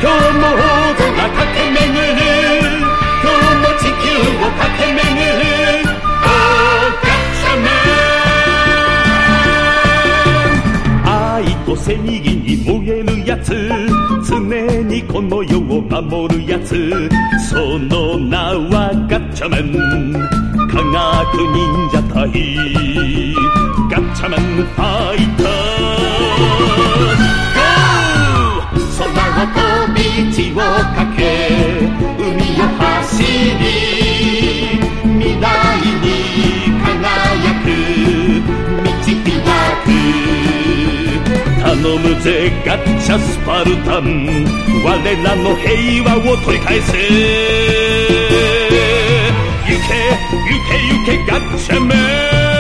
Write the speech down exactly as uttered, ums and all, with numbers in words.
今日も空駆け巡る、今日も地球を駆け巡る、オーガッチャマン。愛と正義に燃えるやつ、常にこの世を守るやつ、その名はガッチャマン。科学忍者隊ガッチャマンファイター。空を飛び地を駆け海を走り、未来に輝く導く。頼むぜガッチャスパルタン、我らの平和を取り返せ。行け行け行けガッチャマン。